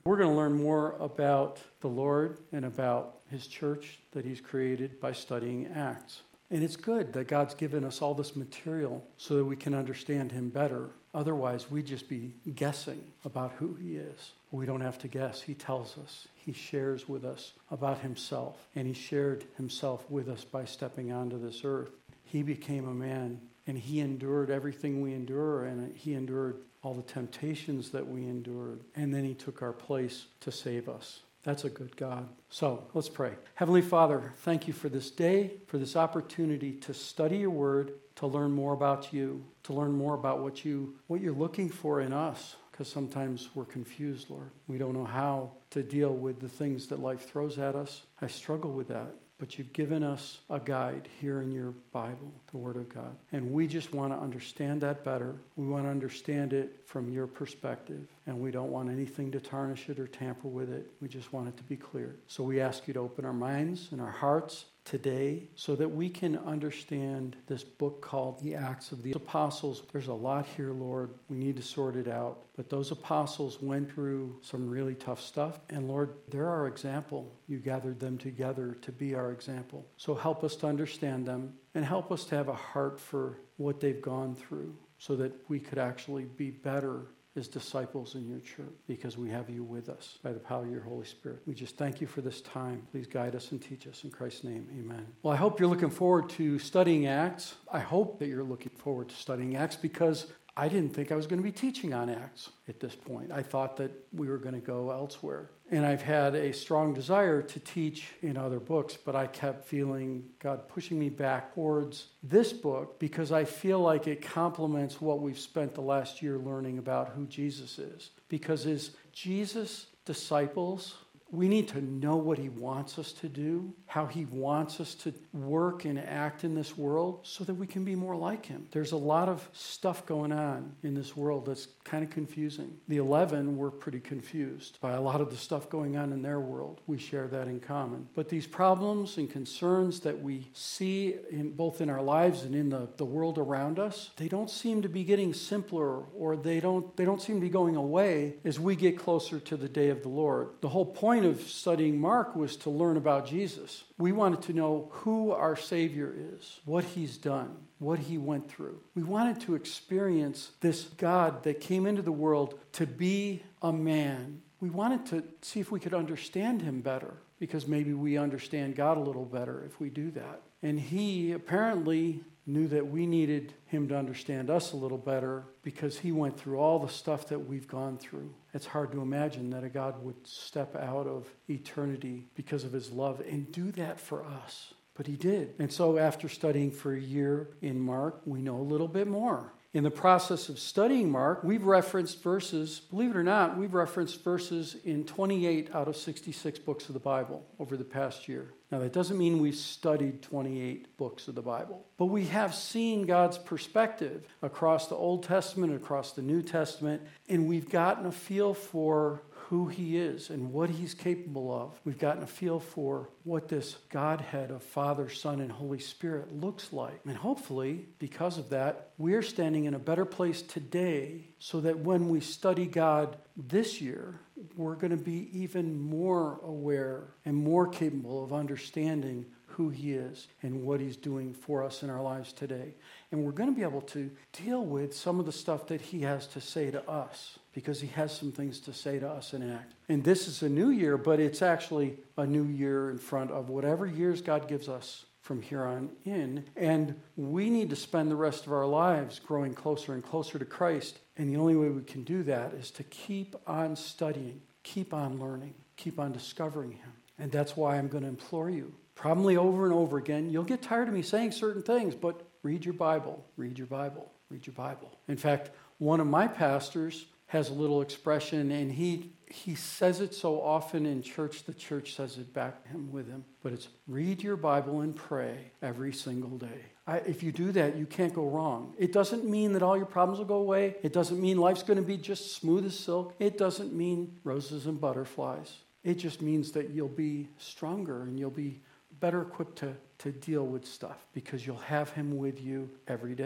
We're going to learn more about the Lord and about his church that he's created by studying Acts. And it's good that God's given us all this material so that we can understand him better. Otherwise, we'd just be guessing about who he is. We don't have to guess. He tells us. He shares with us about himself. And he shared himself with us by stepping onto this earth. He became a man, and he endured everything we endure, and he endured all the temptations that we endured. And then he took our place to save us. That's a good God. So let's pray. Heavenly Father, thank you for this day, for this opportunity to study your word, to learn more about you, to learn more about what you're looking for in us. Because sometimes we're confused, Lord. We don't know how to deal with the things that life throws at us. I struggle with that. But you've given us a guide here in your Bible, the Word of God. And we just want to understand that better. We want to understand it from your perspective. And we don't want anything to tarnish it or tamper with it. We just want it to be clear. So we ask you to open our minds and our hearts today so that we can understand this book called the Acts of the Apostles. There's a lot here, Lord. We need to sort it out. But those apostles went through some really tough stuff. And Lord, they're our example. You gathered them together to be our example. So help us to understand them and help us to have a heart for what they've gone through so that we could actually be better as disciples in your church, because we have you with us by the power of your Holy Spirit. We just thank you for this time. Please guide us and teach us. In Christ's name, amen. Well, I hope you're looking forward to studying Acts. I hope that you're looking forward to studying Acts, because I didn't think I was going to be teaching on Acts at this point. I thought that we were going to go elsewhere. And I've had a strong desire to teach in other books, but I kept feeling God pushing me back towards this book because I feel like it complements what we've spent the last year learning about who Jesus is. Because as Jesus' disciples, we need to know what he wants us to do, how he wants us to work and act in this world so that we can be more like him. There's a lot of stuff going on in this world that's kind of confusing. The 11 were pretty confused by a lot of the stuff going on in their world. We share that in common. But these problems and concerns that we see both in our lives and in the world around us, they don't seem to be getting simpler, or they don't seem to be going away as we get closer to the day of the Lord. The whole point of studying Mark was to learn about Jesus. We wanted to know who our Savior is, what he's done, what he went through. We wanted to experience this God that came into the world to be a man. We wanted to see if we could understand him better, because maybe we understand God a little better if we do that. And he apparently knew that we needed him to understand us a little better, because he went through all the stuff that we've gone through. It's hard to imagine that a God would step out of eternity because of his love and do that for us. But he did. And so after studying for a year in Mark, we know a little bit more. In the process of studying Mark, we've referenced verses, believe it or not, we've referenced verses in 28 out of 66 books of the Bible over the past year. Now, that doesn't mean we've studied 28 books of the Bible, but we have seen God's perspective across the Old Testament, across the New Testament, and we've gotten a feel for who he is and what he's capable of. We've gotten a feel for what this Godhead of Father, Son, and Holy Spirit looks like. And hopefully, because of that, we're standing in a better place today so that when we study God this year, we're going to be even more aware and more capable of understanding who he is and what he's doing for us in our lives today. And we're going to be able to deal with some of the stuff that he has to say to us, because he has some things to say to us in Acts. And this is a new year, but it's actually a new year in front of whatever years God gives us from here on in. And we need to spend the rest of our lives growing closer and closer to Christ. And the only way we can do that is to keep on studying, keep on learning, keep on discovering him. And that's why I'm going to implore you, probably over and over again. You'll get tired of me saying certain things, but read your Bible, read your Bible, read your Bible. In fact, one of my pastors has a little expression, and he says it so often in church, the church says it back to him with him. But it's read your Bible and pray every single day. If you do that, you can't go wrong. It doesn't mean that all your problems will go away. It doesn't mean life's going to be just smooth as silk. It doesn't mean roses and butterflies. It just means that you'll be stronger and you'll be better equipped to deal with stuff, because you'll have him with you every day.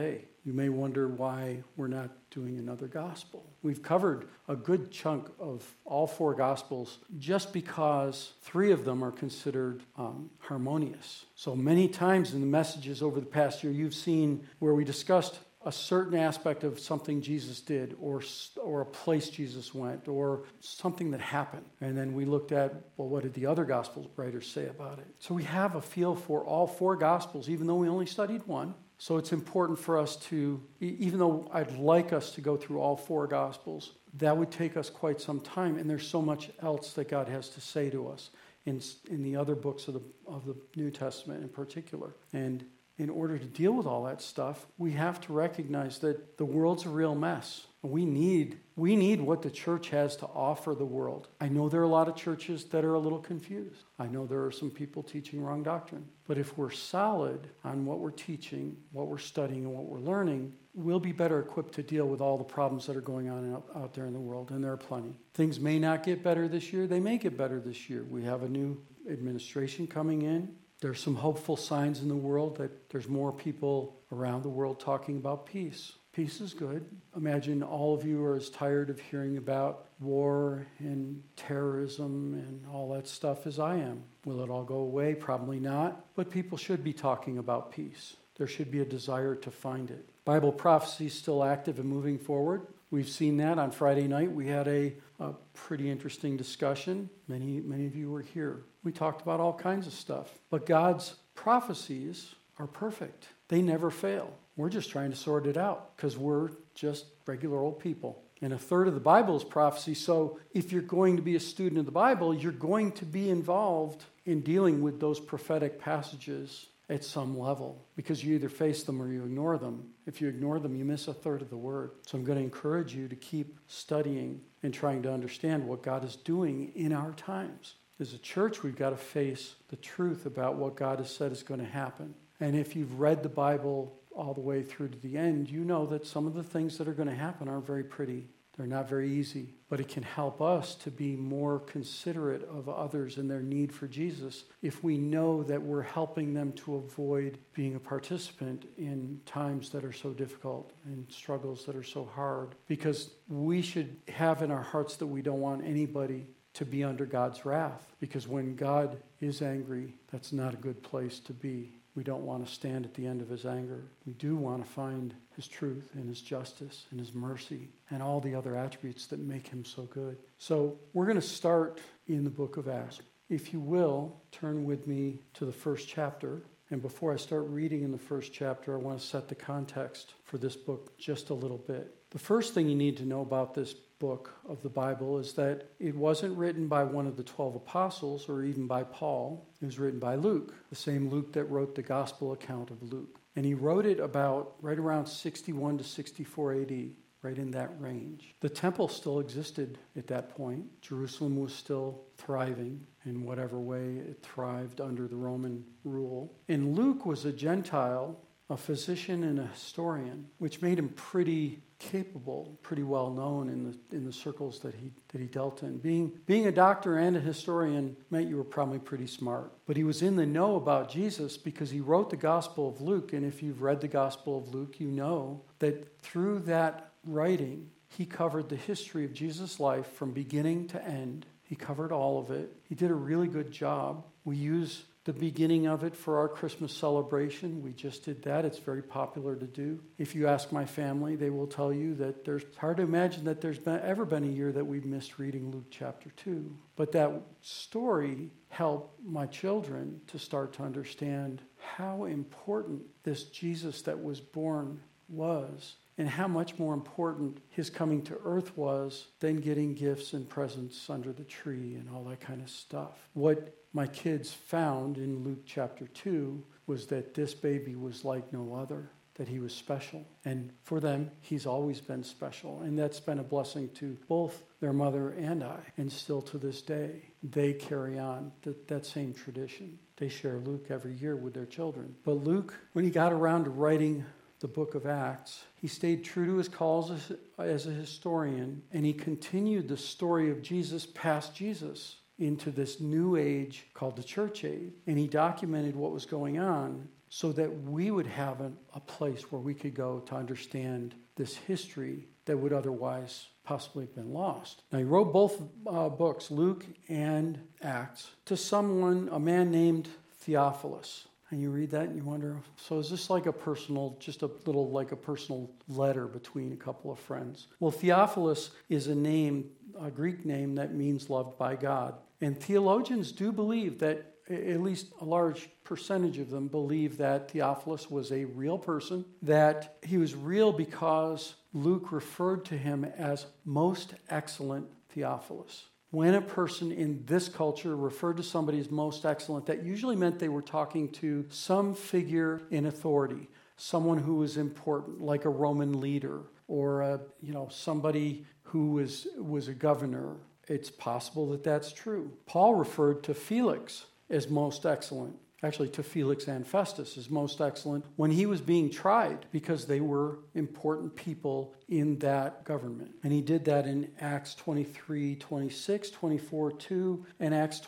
You may wonder why we're not doing another gospel. We've covered a good chunk of all 4 gospels just because 3 of them are considered harmonious. So many times in the messages over the past year, you've seen where we discussed a certain aspect of something Jesus did, or a place Jesus went, or something that happened. And then we looked at, well, what did the other gospel writers say about it? So we have a feel for all 4 gospels, even though we only studied 1. So it's important for us to, even though I'd like us to go through all 4 gospels, that would take us quite some time. And there's so much else that God has to say to us in the other books of the New Testament in particular. And in order to deal with all that stuff, we have to recognize that the world's a real mess. We need what the church has to offer the world. I know there are a lot of churches that are a little confused. I know there are some people teaching wrong doctrine. But if we're solid on what we're teaching, what we're studying, and what we're learning, we'll be better equipped to deal with all the problems that are going on out there in the world, and there are plenty. Things may not get better this year. They may get better this year. We have a new administration coming in. There's some hopeful signs in the world that there's more people around the world talking about peace. Peace is good. Imagine all of you are as tired of hearing about war and terrorism and all that stuff as I am. Will it all go away? Probably not. But people should be talking about peace. There should be a desire to find it. Bible prophecy is still active and moving forward. We've seen that on Friday night. We had a pretty interesting discussion. Many of you were here. We talked about all kinds of stuff. But God's prophecies are perfect. They never fail. We're just trying to sort it out because we're just regular old people. And 1/3 of the Bible is prophecy. So if you're going to be a student of the Bible, you're going to be involved in dealing with those prophetic passages at some level, because you either face them or you ignore them. If you ignore them, you miss 1/3 of the word. So I'm going to encourage you to keep studying and trying to understand what God is doing in our times. As a church, we've got to face the truth about what God has said is going to happen. And if you've read the Bible all the way through to the end, you know that some of the things that are going to happen aren't very pretty. They're not very easy, but it can help us to be more considerate of others and their need for Jesus if we know that we're helping them to avoid being a participant in times that are so difficult and struggles that are so hard. Because we should have in our hearts that we don't want anybody to be under God's wrath. Because when God is angry, that's not a good place to be. We don't want to stand at the end of his anger. We do want to find his truth and his justice and his mercy and all the other attributes that make him so good. So we're going to start in the book of Acts. If you will, turn with me to the first chapter. And before I start reading in the first chapter, I want to set the context for this book just a little bit. The first thing you need to know about this book of the Bible is that it wasn't written by one of the 12 apostles or even by Paul. It was written by Luke, the same Luke that wrote the gospel account of Luke. And he wrote it about right around 61 to 64 AD, right in that range. The temple still existed at that point. Jerusalem was still thriving in whatever way it thrived under the Roman rule. And Luke was a Gentile, a physician and a historian, which made him pretty capable, pretty well known in the circles that he dealt in. Being a doctor and a historian meant you were probably pretty smart. But he was in the know about Jesus because he wrote the Gospel of Luke. And if you've read the Gospel of Luke, you know that through that writing, he covered the history of Jesus' life from beginning to end. He covered all of it. He did a really good job. We use the beginning of it for our Christmas celebration. We just did that. It's very popular to do. If you ask my family, they will tell you that it's hard to imagine that there's ever been a year that we've missed reading Luke chapter 2. But that story helped my children to start to understand how important this Jesus that was born was, and how much more important his coming to earth was than getting gifts and presents under the tree and all that kind of stuff. What my kids found in Luke chapter 2 was that this baby was like no other, that he was special. And for them, he's always been special. And that's been a blessing to both their mother and I. And still to this day, they carry on that same tradition. They share Luke every year with their children. But Luke, when he got around to writing the book of Acts, he stayed true to his calls as a historian, and he continued the story of Jesus past Jesus into this new age called the church age. And he documented what was going on so that we would have a place where we could go to understand this history that would otherwise possibly have been lost. Now, he wrote both books, Luke and Acts, to a man named Theophilus. And you read that and you wonder, so is this like a personal letter between a couple of friends? Well, Theophilus is a Greek name that means loved by God. And theologians do believe that, at least a large percentage of them believe, that Theophilus was a real person, that he was real because Luke referred to him as most excellent Theophilus. When a person in this culture referred to somebody as most excellent, that usually meant they were talking to some figure in authority, someone who was important, like a Roman leader, or somebody who was a governor. It's possible that that's true. Paul referred to Felix as most excellent, actually to Felix and Festus as most excellent, when he was being tried, because they were important people in that government. And he did that in Acts 23:26, 24:2, and Acts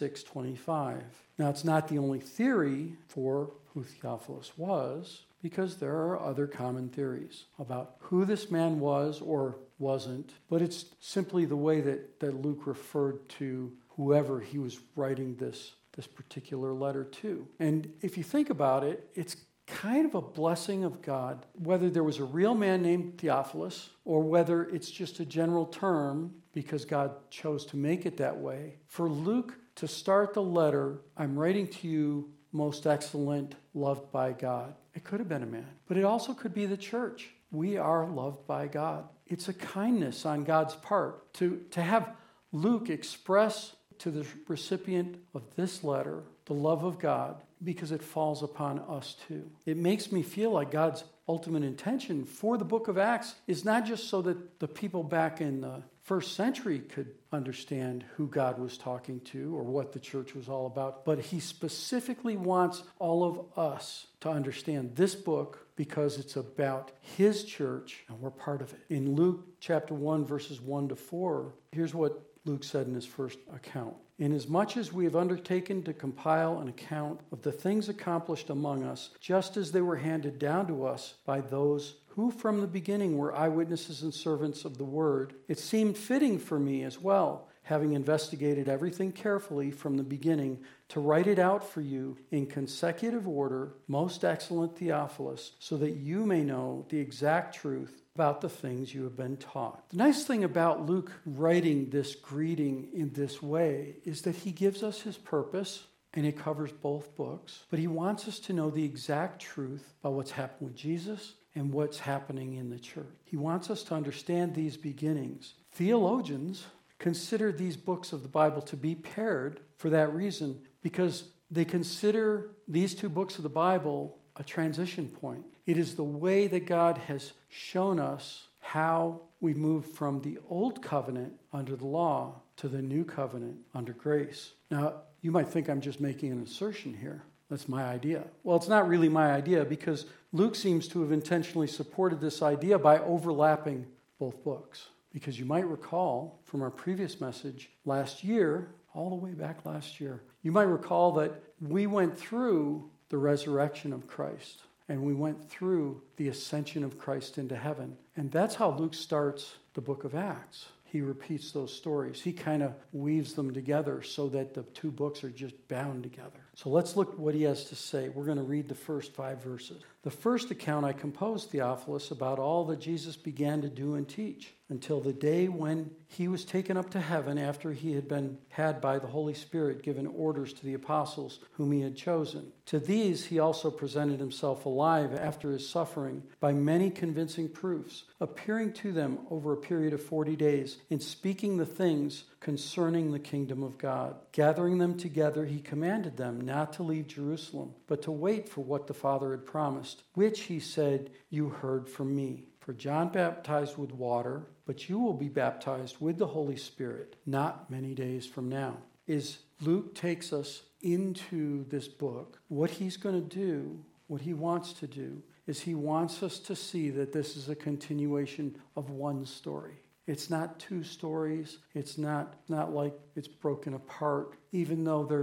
26:25. Now, it's not the only theory for who Theophilus was, because there are other common theories about who this man was or wasn't, but it's simply the way that Luke referred to whoever he was writing this particular letter to. And if you think about it, it's kind of a blessing of God, whether there was a real man named Theophilus or whether it's just a general term because God chose to make it that way. For Luke to start the letter, I'm writing to you, most excellent, loved by God. It could have been a man, but it also could be the church. We are loved by God. It's a kindness on God's part to have Luke express to the recipient of this letter the love of God, because it falls upon us too. It makes me feel like God's ultimate intention for the book of Acts is not just so that the people back in the first century could understand who God was talking to or what the church was all about, but he specifically wants all of us to understand this book because it's about his church and we're part of it. In Luke chapter 1, verses 1-4, here's what Luke said in his first account. Inasmuch as we have undertaken to compile an account of the things accomplished among us, just as they were handed down to us by those who from the beginning were eyewitnesses and servants of the word, it seemed fitting for me as well, having investigated everything carefully from the beginning, to write it out for you in consecutive order, most excellent Theophilus, so that you may know the exact truth about the things you have been taught. The nice thing about Luke writing this greeting in this way is that he gives us his purpose, and it covers both books, but he wants us to know the exact truth about what's happened with Jesus and what's happening in the church. He wants us to understand these beginnings. Theologians consider these books of the Bible to be paired for that reason, because they consider these two books of the Bible a transition point. It is the way that God has shown us how we move from the old covenant under the law to the new covenant under grace. Now, you might think I'm just making an assertion here. That's my idea. Well, it's not really my idea, because Luke seems to have intentionally supported this idea by overlapping both books. Because you might recall from our previous message last year, all the way back last year, you might recall that we went through the resurrection of Christ, and we went through the ascension of Christ into heaven. And that's how Luke starts the book of Acts. He repeats those stories. He kind of weaves them together so that the two books are just bound together. So let's look at what he has to say. We're going to read the first 5 verses. The first account I composed, Theophilus, about all that Jesus began to do and teach, until the day when he was taken up to heaven, after he had by the Holy Spirit given orders to the apostles whom he had chosen. To these he also presented himself alive after his suffering by many convincing proofs, appearing to them over a period of 40 days, in speaking the things concerning the kingdom of God. Gathering them together, he commanded them not to leave Jerusalem, but to wait for what the Father had promised, which he said, "You heard from me. For John baptized with water, but you will be baptized with the Holy Spirit not many days from now." As Luke takes us into this book, what he's going to do, what he wants to do, is he wants us to see that this is a continuation of one story. It's not 2 stories. It's not like it's broken apart, even though there's, of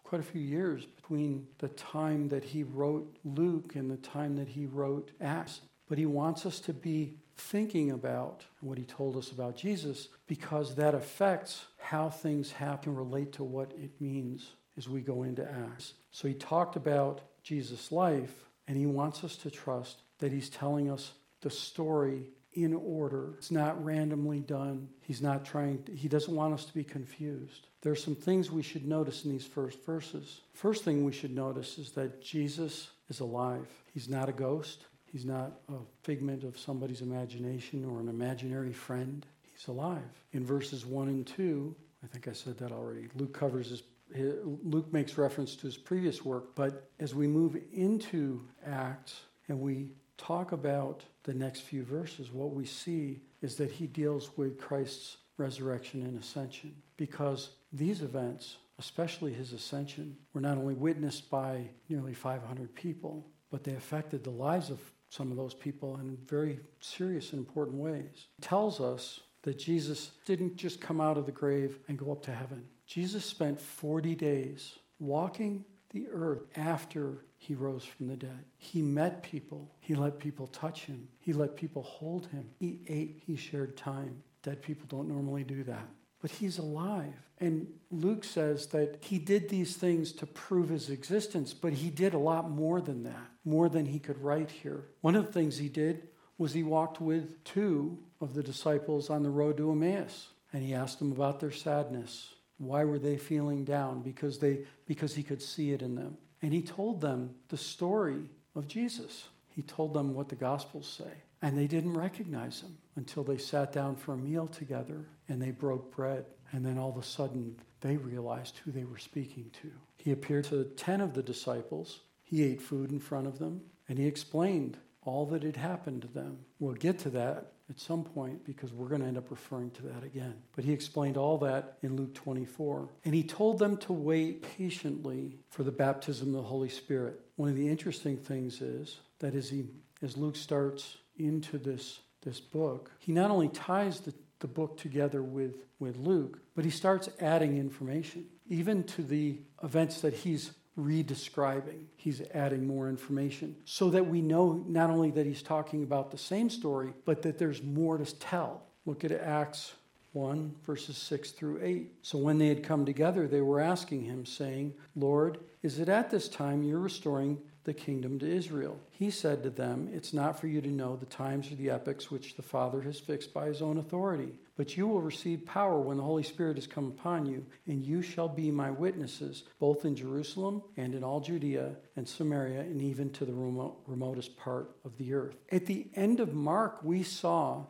quite a few years between the time that he wrote Luke and the time that he wrote Acts. But he wants us to be thinking about what he told us about Jesus, because that affects how things happen, relate to what it means as we go into Acts. So he talked about Jesus' life, and he wants us to trust that he's telling us the story in order. It's not randomly done. He doesn't want us to be confused. There are some things we should notice in these first verses. First thing we should notice is that Jesus is alive. He's not a ghost. He's not a figment of somebody's imagination or an imaginary friend. He's alive. In verses 1 and 2, I think I said that already, Luke makes reference to his previous work, but as we move into Acts and we talk about the next few verses, what we see is that he deals with Christ's resurrection and ascension, because these events, especially his ascension, were not only witnessed by nearly 500 people, but they affected the lives of some of those people in very serious and important ways. It tells us that Jesus didn't just come out of the grave and go up to heaven. Jesus spent 40 days walking the earth after he rose from the dead. He met people. He let people touch him. He let people hold him. He ate. He shared time. Dead people don't normally do that. But he's alive. And Luke says that he did these things to prove his existence, but he did a lot more than that, more than he could write here. One of the things he did was he walked with 2 of the disciples on the road to Emmaus, and he asked them about their sadness. Why were they feeling down? Because he could see it in them. And he told them the story of Jesus. He told them what the Gospels say. And they didn't recognize him until they sat down for a meal together and they broke bread. And then all of a sudden, they realized who they were speaking to. He appeared to 10 of the disciples. He ate food in front of them, and he explained all that had happened to them. We'll get to that at some point because we're going to end up referring to that again. But he explained all that in Luke 24. And he told them to wait patiently for the baptism of the Holy Spirit. One of the interesting things is that as Luke starts into this book, he not only ties the book together with Luke, but he starts adding information. Even to the events that he's redescribing, he's adding more information so that we know not only that he's talking about the same story, but that there's more to tell. Look at Acts 1, verses 6 through 8. So when they had come together, they were asking him, saying, Lord, is it at this time you're restoring the kingdom to Israel? He said to them, it's not for you to know the times or the epochs which the Father has fixed by his own authority, but you will receive power when the Holy Spirit has come upon you, and you shall be my witnesses, both in Jerusalem and in all Judea and Samaria, and even to the remotest part of the earth. At the end of Mark, we saw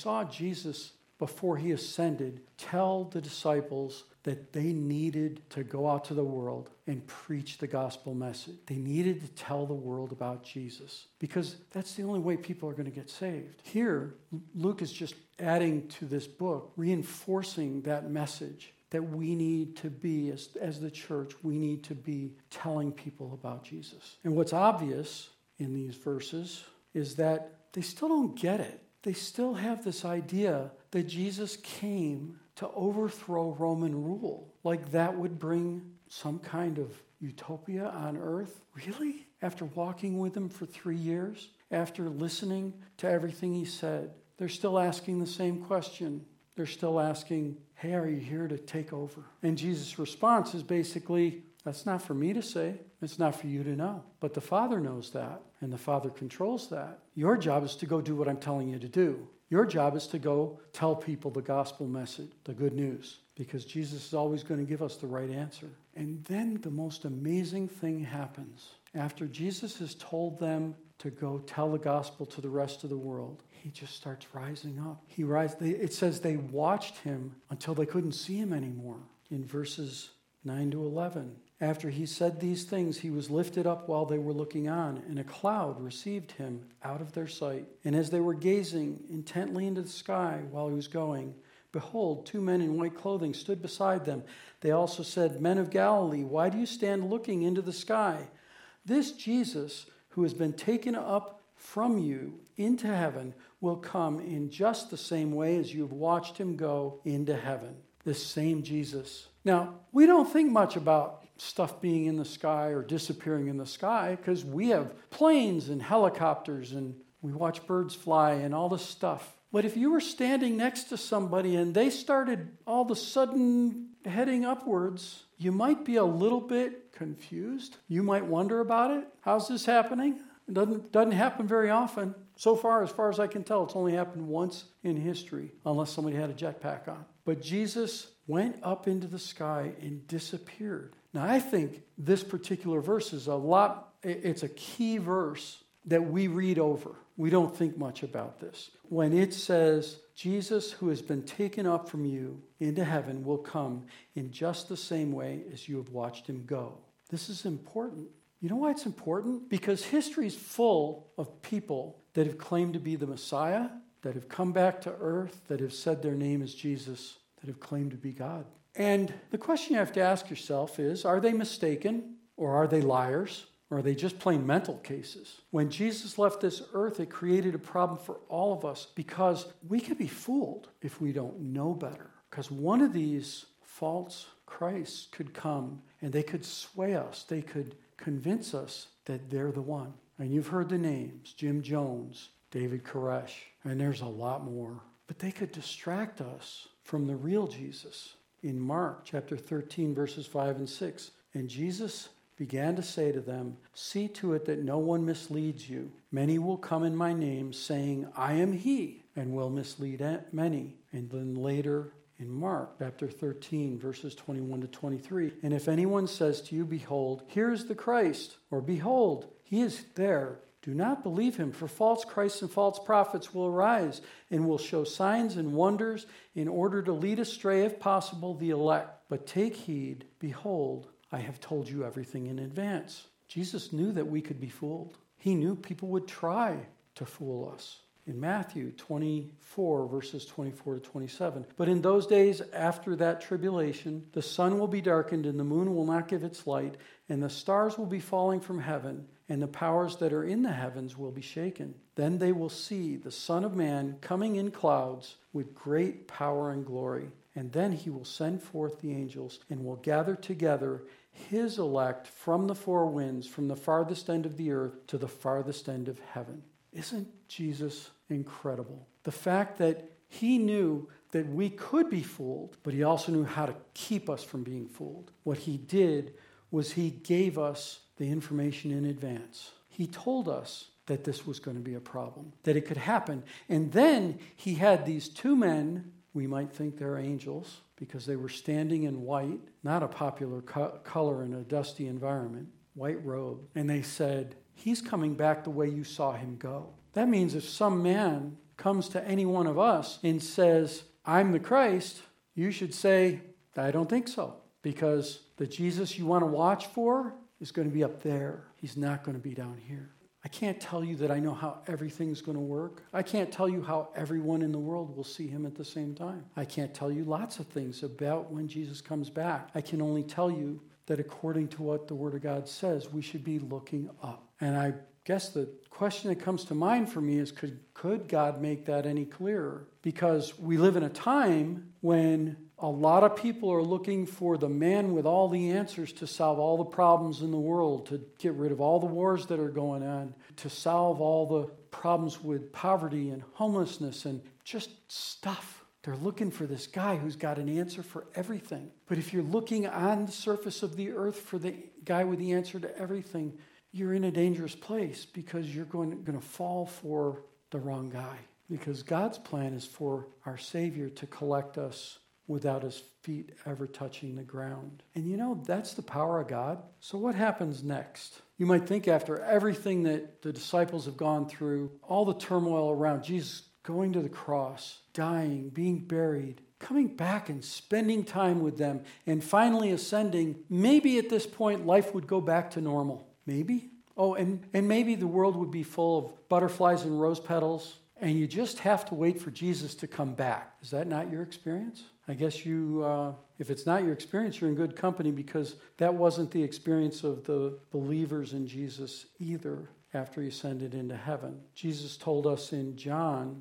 Jesus, before he ascended, tell the disciples that they needed to go out to the world and preach the gospel message. They needed to tell the world about Jesus because that's the only way people are going to get saved. Here, Luke is just adding to this book, reinforcing that message that we need to be, as the church, we need to be telling people about Jesus. And what's obvious in these verses is that they still don't get it. They still have this idea that Jesus came to overthrow Roman rule. Like that would bring some kind of utopia on earth? Really? After walking with him for 3 years? After listening to everything he said? They're still asking the same question. They're still asking, hey, are you here to take over? And Jesus' response is basically, that's not for me to say. It's not for you to know. But the Father knows that, and the Father controls that. Your job is to go do what I'm telling you to do. Your job is to go tell people the gospel message, the good news, because Jesus is always going to give us the right answer. And then the most amazing thing happens. After Jesus has told them to go tell the gospel to the rest of the world, he just starts rising up. It says they watched him until they couldn't see him anymore in verses 9 to 11. After he said these things, he was lifted up while they were looking on, and a cloud received him out of their sight. And as they were gazing intently into the sky while he was going, behold, 2 men in white clothing stood beside them. They also said, Men of Galilee, why do you stand looking into the sky? This Jesus, who has been taken up from you into heaven, will come in just the same way as you have watched him go into heaven. this same Jesus. Now, we don't think much about stuff being in the sky or disappearing in the sky because we have planes and helicopters and we watch birds fly and all this stuff. But if you were standing next to somebody and they started all of a sudden heading upwards, you might be a little bit confused. You might wonder about it. How's this happening? It doesn't happen very often. So far as I can tell, it's only happened once in history, unless somebody had a jetpack on. But Jesus went up into the sky and disappeared. Now, I think this particular verse is it's a key verse that we read over. We don't think much about this. When it says, Jesus, who has been taken up from you into heaven, will come in just the same way as you have watched him go. This is important. You know why it's important? Because history is full of people that have claimed to be the Messiah, that have come back to earth, that have said their name is Jesus, that have claimed to be God. And the question you have to ask yourself is, are they mistaken or are they liars? Or are they just plain mental cases? When Jesus left this earth, it created a problem for all of us because we can be fooled if we don't know better. Because one of these false Christs could come and they could sway us. They could convince us that they're the one. And you've heard the names, Jim Jones, David Koresh, and there's a lot more. But they could distract us from the real Jesus. In Mark chapter 13, verses 5 and 6, and Jesus began to say to them, see to it that no one misleads you. Many will come in my name, saying, I am he, and will mislead many. And then later in Mark chapter 13, verses 21 to 23, and if anyone says to you, behold, here is the Christ, or behold, he is there, do not believe him, for false Christs and false prophets will arise and will show signs and wonders in order to lead astray, if possible, the elect. But take heed, behold, I have told you everything in advance. Jesus knew that we could be fooled. He knew people would try to fool us. In Matthew 24, verses 24 to 27, but in those days after that tribulation, the sun will be darkened and the moon will not give its light, and the stars will be falling from heaven, and the powers that are in the heavens will be shaken. Then they will see the Son of Man coming in clouds with great power and glory. And then he will send forth the angels and will gather together his elect from the four winds, from the farthest end of the earth to the farthest end of heaven. Isn't Jesus incredible? The fact that he knew that we could be fooled, but he also knew how to keep us from being fooled. What he did was he gave us the information in advance. He told us that this was going to be a problem, that it could happen. And then he had these two men. We might think they're angels because they were standing in white, not a popular color in a dusty environment, white robe. And they said, he's coming back the way you saw him go. That means if some man comes to any one of us and says, I'm the Christ, you should say, I don't think so. Because the Jesus you want to watch for is going to be up there. He's not going to be down here. I can't tell you that I know how everything's going to work. I can't tell you how everyone in the world will see him at the same time. I can't tell you lots of things about when Jesus comes back. I can only tell you that according to what the Word of God says, we should be looking up. And I guess the question that comes to mind for me is, could God make that any clearer? Because we live in a time when a lot of people are looking for the man with all the answers to solve all the problems in the world, to get rid of all the wars that are going on, to solve all the problems with poverty and homelessness and just stuff. They're looking for this guy who's got an answer for everything. But if you're looking on the surface of the earth for the guy with the answer to everything, you're in a dangerous place because you're going to fall for the wrong guy. Because God's plan is for our Savior to collect us without his feet ever touching the ground. And you know, that's the power of God. So what happens next? You might think after everything that the disciples have gone through, all the turmoil around Jesus going to the cross, dying, being buried, coming back and spending time with them, and finally ascending, maybe at this point life would go back to normal. Maybe. Oh, and maybe the world would be full of butterflies and rose petals, and you just have to wait for Jesus to come back. Is that not your experience? I guess if it's not your experience, you're in good company because that wasn't the experience of the believers in Jesus either. after he ascended into heaven. Jesus told us in John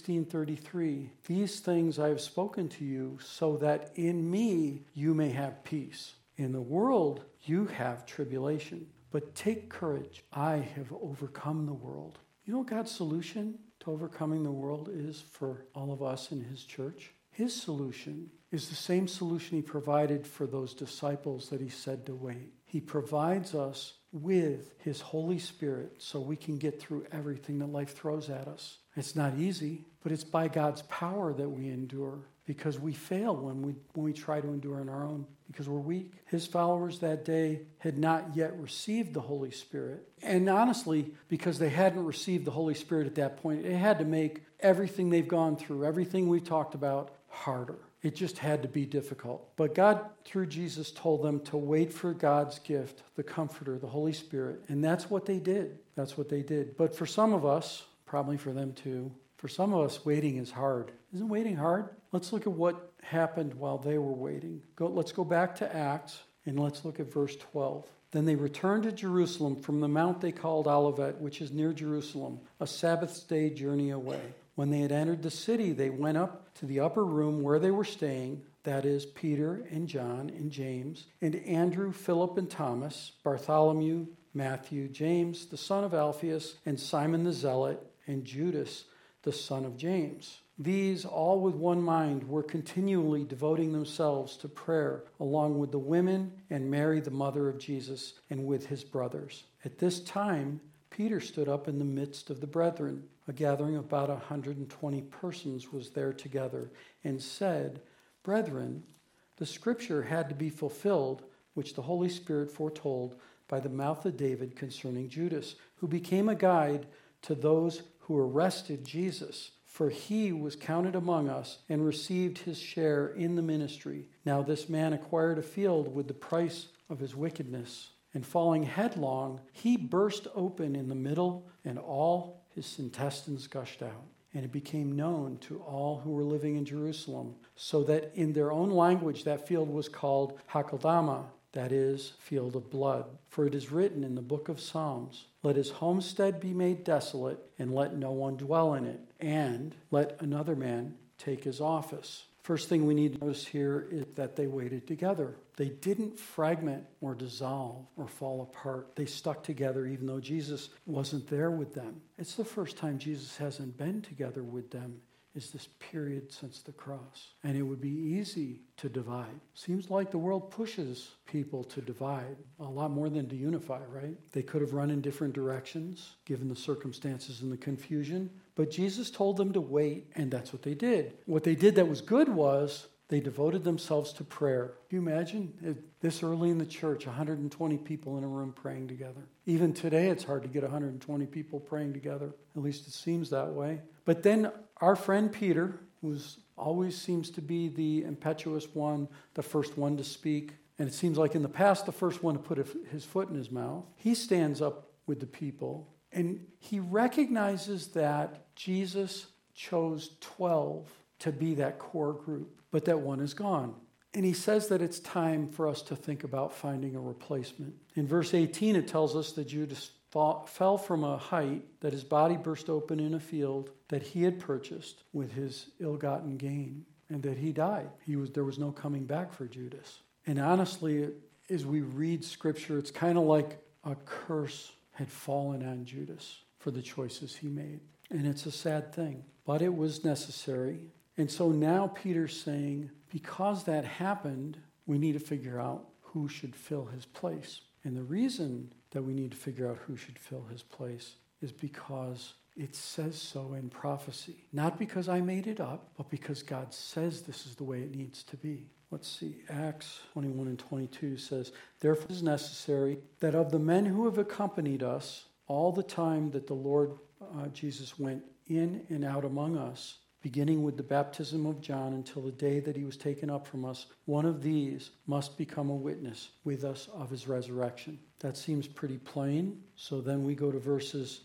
16:33, "These things I have spoken to you so that in me you may have peace. In the world you have tribulation, but take courage. I have overcome the world." You know what God's solution to overcoming the world is for all of us in his church? His solution is the same solution he provided for those disciples that he said to wait. He provides us with his Holy Spirit so we can get through everything that life throws at us. It's not easy, but it's by God's power that we endure, because we fail when we try to endure on our own, because we're weak. His followers that day had not yet received the Holy Spirit. And honestly, because they hadn't received the Holy Spirit at that point, it had to make everything they've gone through, everything we've talked about, harder. It just had to be difficult. But God, through Jesus, told them to wait for God's gift, the Comforter, the Holy Spirit. And that's what they did. That's what they did. But for some of us, probably for them too, for some of us, waiting is hard. Isn't waiting hard? Let's look at what happened while they were waiting. Let's go back to Acts, and let's look at verse 12. Then they returned to Jerusalem from the mount they called Olivet, which is near Jerusalem, a Sabbath's day journey away. When they had entered the city, they went up to the upper room where they were staying, that is, Peter and John and James, and Andrew, Philip and Thomas, Bartholomew, Matthew, James, the son of Alphaeus, and Simon the Zealot, and Judas, the son of James. These, all with one mind, were continually devoting themselves to prayer, along with the women and Mary, the mother of Jesus, and with his brothers. At this time, Peter stood up in the midst of the brethren. A gathering of about 120 persons was there together, and said, "Brethren, the scripture had to be fulfilled, which the Holy Spirit foretold by the mouth of David concerning Judas, who became a guide to those who arrested Jesus. For he was counted among us and received his share in the ministry. Now this man acquired a field with the price of his wickedness. And falling headlong, he burst open in the middle, and all his intestines gushed out. And it became known to all who were living in Jerusalem, so that in their own language that field was called Hakeldama, that is, field of blood. For it is written in the book of Psalms, 'Let his homestead be made desolate, and let no one dwell in it, and let another man take his office.'" First thing we need to notice here is that they waited together. They didn't fragment or dissolve or fall apart. They stuck together even though Jesus wasn't there with them. It's the first time Jesus hasn't been together with them, is this period since the cross. And it would be easy to divide. Seems like the world pushes people to divide a lot more than to unify, right? They could have run in different directions given the circumstances and the confusion. But Jesus told them to wait, and that's what they did. What they did that was good was they devoted themselves to prayer. Can you imagine this early in the church, 120 people in a room praying together? Even today, it's hard to get 120 people praying together. At least it seems that way. But then our friend Peter, who always seems to be the impetuous one, the first one to speak, and it seems like in the past, the first one to put his foot in his mouth, he stands up with the people, and he recognizes that Jesus chose 12 to be that core group, but that one is gone. And he says that it's time for us to think about finding a replacement. In verse 18, it tells us that Judas fell from a height, that his body burst open in a field that he had purchased with his ill-gotten gain, and that he died. There was no coming back for Judas. And honestly, as we read Scripture, it's kind of like a curse had fallen on Judas for the choices he made. And it's a sad thing, but it was necessary. And so now Peter's saying, because that happened, we need to figure out who should fill his place. And the reason that we need to figure out who should fill his place is because it says so in prophecy. Not because I made it up, but because God says this is the way it needs to be. Let's see, Acts 21 and 22 says, "Therefore it is necessary that of the men who have accompanied us all the time that the Lord Jesus went in and out among us, beginning with the baptism of John until the day that he was taken up from us, one of these must become a witness with us of his resurrection." That seems pretty plain. So then we go to verses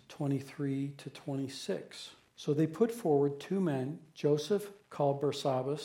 23 to 26. "So they put forward 2 men, Joseph called Barsabbas,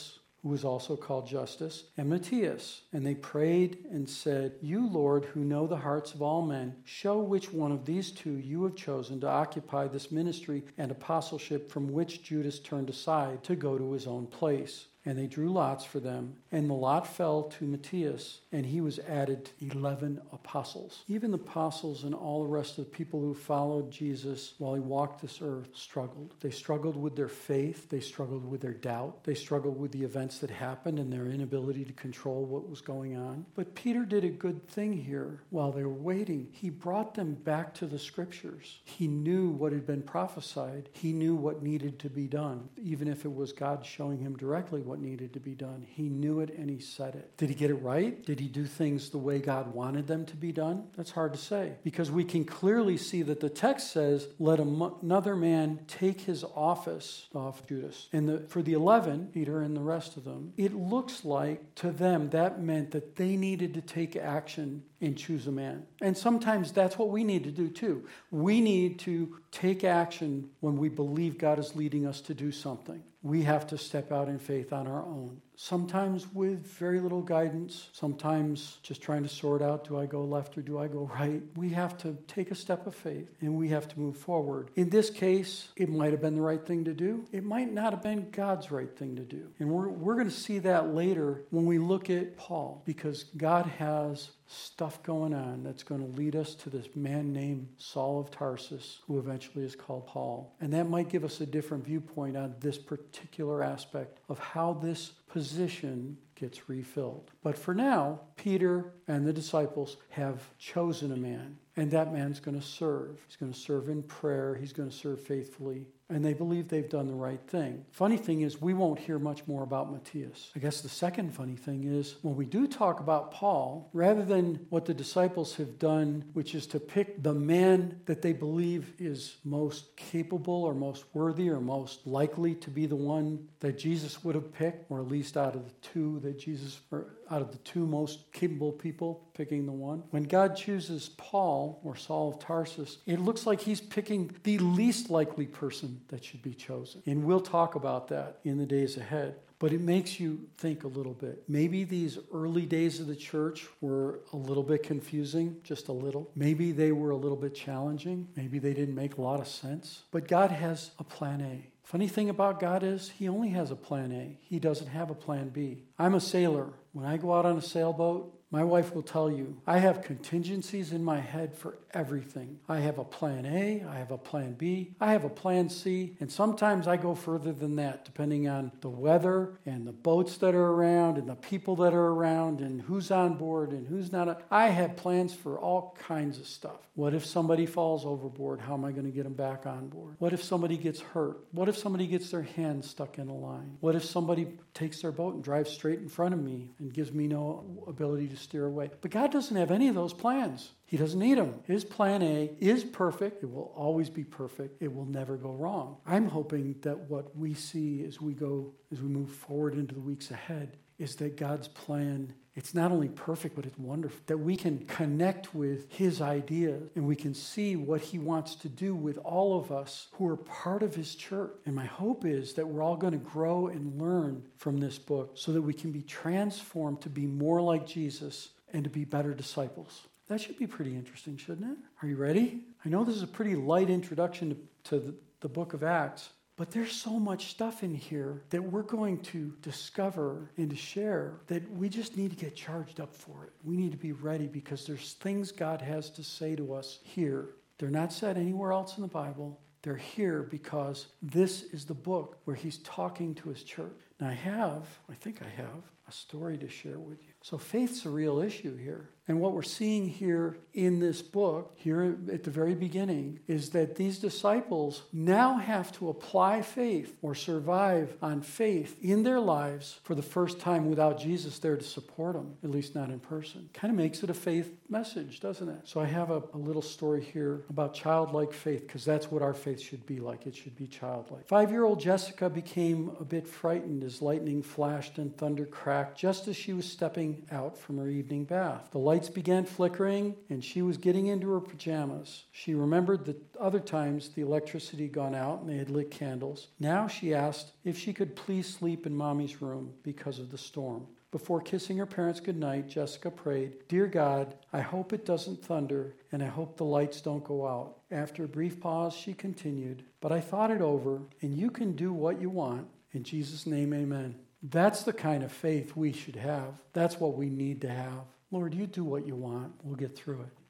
who was also called Justus, and Matthias. And they prayed and said, "You, Lord, who know the hearts of all men, show which one of these two you have chosen to occupy this ministry and apostleship from which Judas turned aside to go to his own place." And they drew lots for them, and the lot fell to Matthias, and he was added to 11 apostles. Even the apostles and all the rest of the people who followed Jesus while he walked this earth struggled. They struggled with their faith. They struggled with their doubt. They struggled with the events that happened and their inability to control what was going on. But Peter did a good thing here while they were waiting. He brought them back to the scriptures. He knew what had been prophesied. He knew what needed to be done, even if it was God showing him directly what needed to be done. He knew it and he said it. Did he get it right? Did he do things the way God wanted them to be done? That's hard to say, because we can clearly see that the text says, "Let another man take his office," off Judas. And for the 11, Peter and the rest of them, it looks like to them that meant that they needed to take action and choose a man. And sometimes that's what we need to do too. We need to take action when we believe God is leading us to do something. We have to step out in faith on our own. Sometimes with very little guidance, sometimes just trying to sort out, do I go left or do I go right? We have to take a step of faith and we have to move forward. In this case, it might have been the right thing to do. It might not have been God's right thing to do. And we're going to see that later when we look at Paul, because God has stuff going on that's going to lead us to this man named Saul of Tarsus, who eventually is called Paul. And that might give us a different viewpoint on this particular aspect of how this position gets refilled. But for now, Peter and the disciples have chosen a man, and that man's going to serve. He's going to serve in prayer. He's going to serve faithfully. And they believe they've done the right thing. Funny thing is, we won't hear much more about Matthias. I guess the second funny thing is, when we do talk about Paul, rather than what the disciples have done, which is to pick the man that they believe is most capable or most worthy or most likely to be the one that Jesus would have picked, or at least out of the two that Jesus, or out of the two most capable people, picking the one. When God chooses Paul, or Saul of Tarsus, it looks like he's picking the least likely person that should be chosen. And we'll talk about that in the days ahead. But it makes you think a little bit. Maybe these early days of the church were a little bit confusing, just a little. Maybe they were a little bit challenging. Maybe they didn't make a lot of sense. But God has a plan A. Funny thing about God is he only has a plan A. He doesn't have a plan B. I'm a sailor. When I go out on a sailboat, my wife will tell you, I have contingencies in my head for everything. I have a plan A, I have a plan B, I have a plan C, and sometimes I go further than that, depending on the weather and the boats that are around and the people that are around and who's on board and who's not. I have plans for all kinds of stuff. What if somebody falls overboard? How am I going to get them back on board? What if somebody gets hurt? What if somebody gets their hand stuck in a line? What if somebody takes their boat and drives straight in front of me and gives me no ability to steer away? But God doesn't have any of those plans. He doesn't need them. His plan A is perfect. It will always be perfect. It will never go wrong. I'm hoping that what we see as we move forward into the weeks ahead is that God's plan, it's not only perfect, but it's wonderful. That we can connect with his ideas and we can see what he wants to do with all of us who are part of his church. And my hope is that we're all going to grow and learn from this book so that we can be transformed to be more like Jesus and to be better disciples. That should be pretty interesting, shouldn't it? Are you ready? I know this is a pretty light introduction to the book of Acts, but there's so much stuff in here that we're going to discover and to share that we just need to get charged up for it. We need to be ready because there's things God has to say to us here. They're not said anywhere else in the Bible. They're here because this is the book where he's talking to his church. Now I think I have a story to share with you. So faith's a real issue here. And what we're seeing here in this book, here at the very beginning, is that these disciples now have to apply faith or survive on faith in their lives for the first time without Jesus there to support them, at least not in person. Kind of makes it a faith message, doesn't it? So I have a little story here about childlike faith, because that's what our faith should be like. It should be childlike. 5-year-old Jessica became a bit frightened as lightning flashed and thunder crashed crack just as she was stepping out from her evening bath. The lights began flickering, and she was getting into her pajamas. She remembered that other times the electricity had gone out and they had lit candles. Now she asked if she could please sleep in Mommy's room because of the storm. Before kissing her parents goodnight, Jessica prayed, "Dear God, I hope it doesn't thunder, and I hope the lights don't go out." After a brief pause, she continued, "But I thought it over, and you can do what you want. In Jesus' name, amen." That's the kind of faith we should have. That's what we need to have. Lord, you do what you want. We'll get through it.